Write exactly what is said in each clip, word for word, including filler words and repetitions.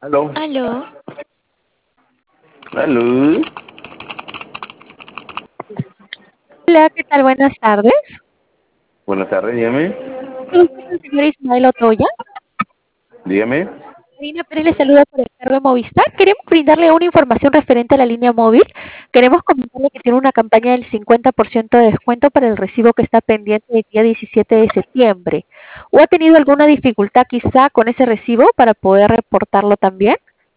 Aló. Aló. Aló. Hola, ¿qué tal? Buenas tardes. Buenas tardes, dígame. Soy el señor Ismael Otoya. Dígame. Karina Pérez le saluda por el cargo de Movistar. Queremos brindarle una información referente a la línea móvil. Queremos comentarle que tiene una campaña del cincuenta por ciento de descuento para el recibo que está pendiente el día diecisiete de septiembre. ¿O ha tenido alguna dificultad quizá con ese recibo para poder reportarlo también?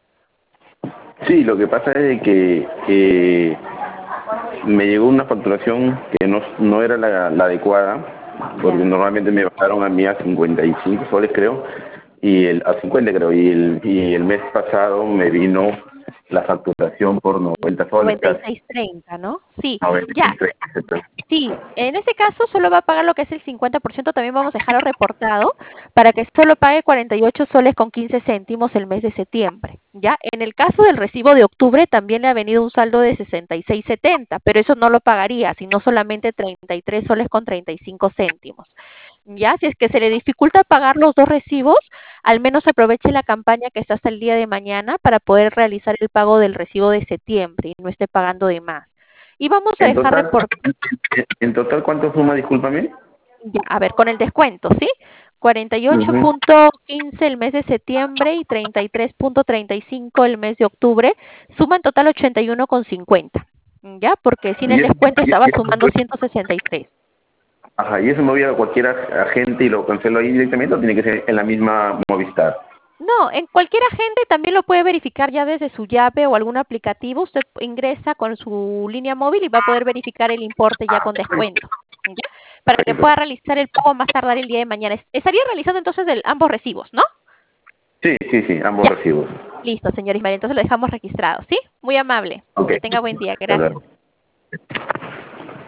Sí, lo que pasa es que, que me llegó una facturación que no, no era la, la adecuada, porque Ya. normalmente me bajaron a mí a cincuenta y cinco soles, creo, y el, a cincuenta creo, y el, y el mes pasado me vino la facturación por noventa soles noventa y casi. seis treinta, ¿no? Sí, noventa y ya. tres, etcétera. Sí, en ese caso solo va a pagar lo que es el cincuenta por ciento, también vamos a dejarlo reportado para que solo pague cuarenta y ocho soles con quince céntimos el mes de septiembre, ¿ya? En el caso del recibo de octubre también le ha venido un saldo de sesenta y seis setenta, pero eso no lo pagaría, sino solamente treinta y tres soles con treinta y cinco céntimos, ¿ya? Si es que se le dificulta pagar los dos recibos, al menos aproveche la campaña que está hasta el día de mañana para poder realizar el pago del recibo de septiembre y no esté pagando de más. Y vamos a En dejar total, reportado. en total, ¿cuánto suma, discúlpame? Ya, a ver, con el descuento, ¿sí? cuarenta y ocho Ujú. punto quince el mes de septiembre y treinta y tres punto treinta y cinco el mes de octubre, suma en total ochenta y uno con cincuenta, ¿ya? Porque sin Y el eso, descuento y- estaba sumando y- ciento sesenta y tres. ajá, ¿y eso me voy a cualquier agente y lo cancelo ahí directamente o tiene que ser en la misma Movistar? No, en cualquier agente también lo puede verificar ya desde su llave o algún aplicativo. Usted ingresa con su línea móvil y va a poder verificar el importe ya con descuento, ¿ya? Para que Perfecto. pueda realizar el pago más tardar el día de mañana. Es- Estaría realizando entonces el, ambos recibos, ¿no? Sí, sí, sí, ambos Ya. recibos. Listo, señor Ismael. Entonces lo dejamos registrado, ¿sí? Muy amable. Ok, Que tenga buen día. hasta Gracias. luego.